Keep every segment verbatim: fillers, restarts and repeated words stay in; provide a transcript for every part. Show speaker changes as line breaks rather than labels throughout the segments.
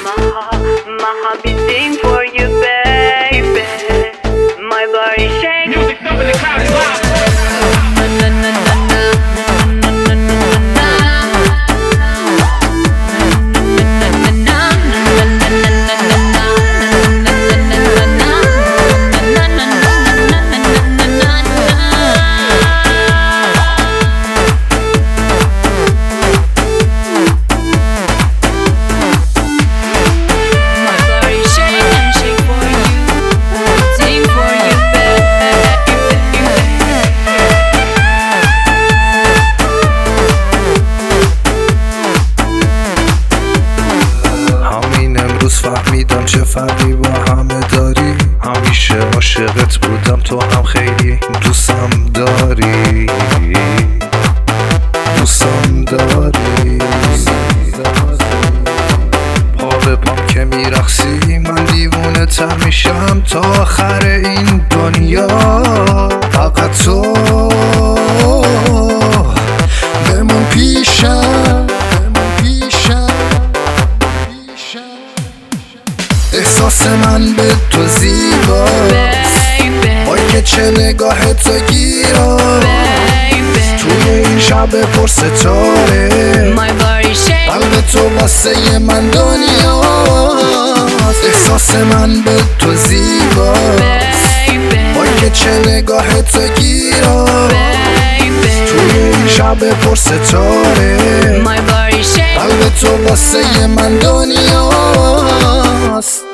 my heart beating for you, baby. My body shake.
Music up in the crowd is loud.
فهمیدم چه فرقی با همه داری، همیشه عاشقت بودم، تو هم خیلی دوستم داری، دوستم داری. پا به پام که میرقصی من دیوونه تر میشم تا آخر این دنیا. فقط تو بمون پیشم، احساس من به تو زیباست، وای که چه نگاه تو گیراست. توی این شب پر ستاره قلب تو واسه من دنیاست. احساس من به تو زیباست، وای که چه نگاه تو گیراست. توی این شب پر ستاره قلب تو واسه من دنیاست.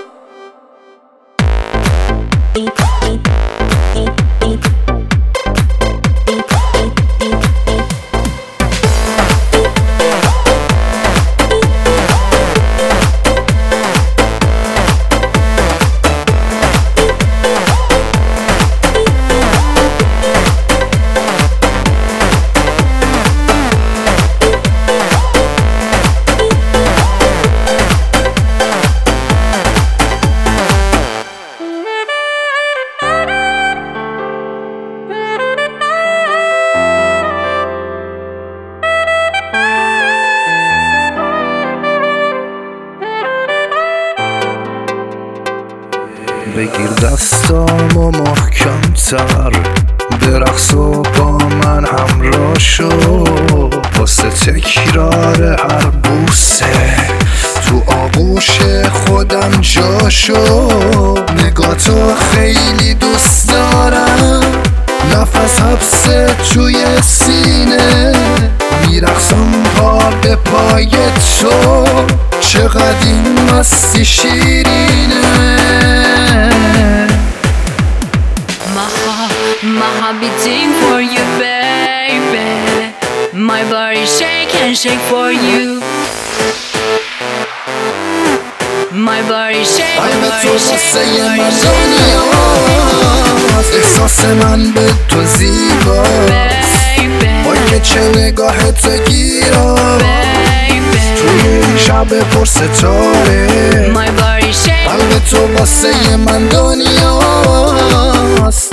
بگیر دستامو محکم‌تر، برقص و با من همراه شو، واسه تکرار هر بوسه تو آغوش خودم جا شو. نگاتو خیلی دوست دارم، نفس حبسه توی سینه، میرقصم پا به پای تو، چقدر این مستی شیرینه.
My heart beating for you, baby. My body shake and shake for you. My body shake, my body shake, my body shake.
احساس من به تو زیباست، وای که چه نگاه تو گیراست. توی این شب پر ستاره قلب تو واسه من دنیاست.